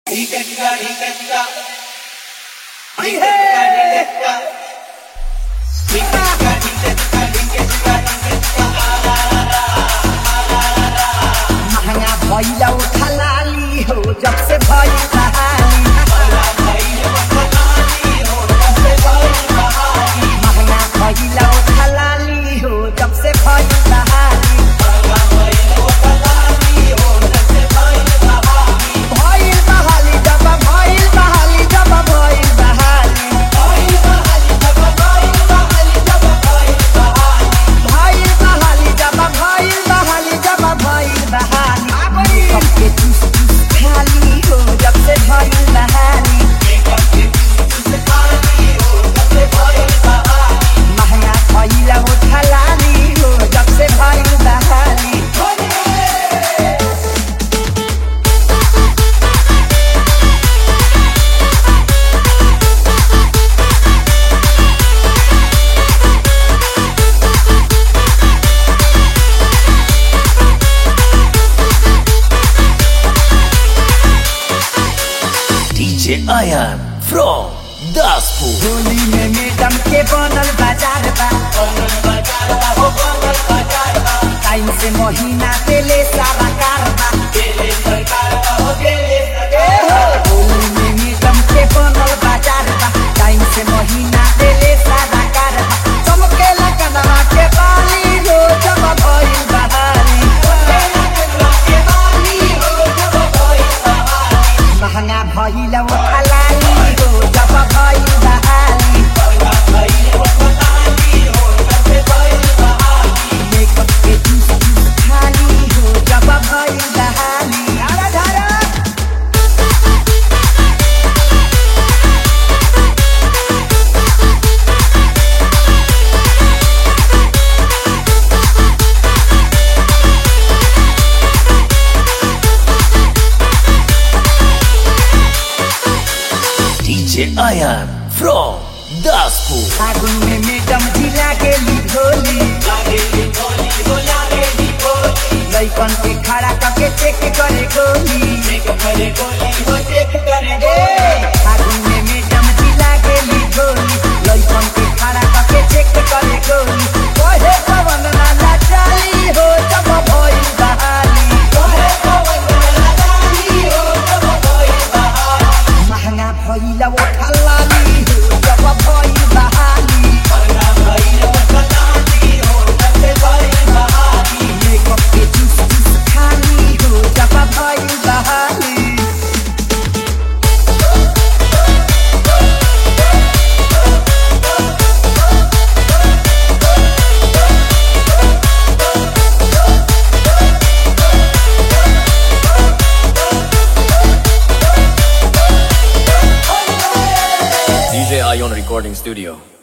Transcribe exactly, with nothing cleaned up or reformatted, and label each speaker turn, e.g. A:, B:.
A: महंगा भइलौ खलाली हो जब से भइल बहाली। महंगा भइलौ खलाली हो जब से भइल बहाली। भइल बहाली जब भइल बहाली जब भइल बहाली। भइल बहाली जब भइल बहाली जब भइल बहाली। सबके चूस चूस खाली हो जब से भइल बहाली। महंगा भइलौ खलाली हो जब से भइल बहाली।
B: D J Ayan from Daspur.
A: Holi में मैडम के बनल बाजार बा। टाइम से महीना देले सारा कारबा। होली में मैडम के बनल बाजार बा। टाइम से महीना देले सारा कारबा। चमकेला कनवा के बाली हो जब भइल बहाली। महंगा भइलौ खलाली हो जब भइल बहाली। मेकअप के जूस जूस खाली हो जब भइल बहाली। धारा धारा
B: D J Ayan from Daspur.
A: फागुन में मैडम जिला के ढोली। लइकन के खड़ा करके चेक करे गोली। फागुन में मैडम जिला के ढोली। लइकन के खड़ा करके चेक करे गोली। कहे पवन नाला चाली हो जब भइल बहाली। महंगा भइलौ खलाली हो जब भइल बहाली। मेकअप के जूस जूस खाली हो जब भइल बहाली।
B: D J Ayan Recording Studio.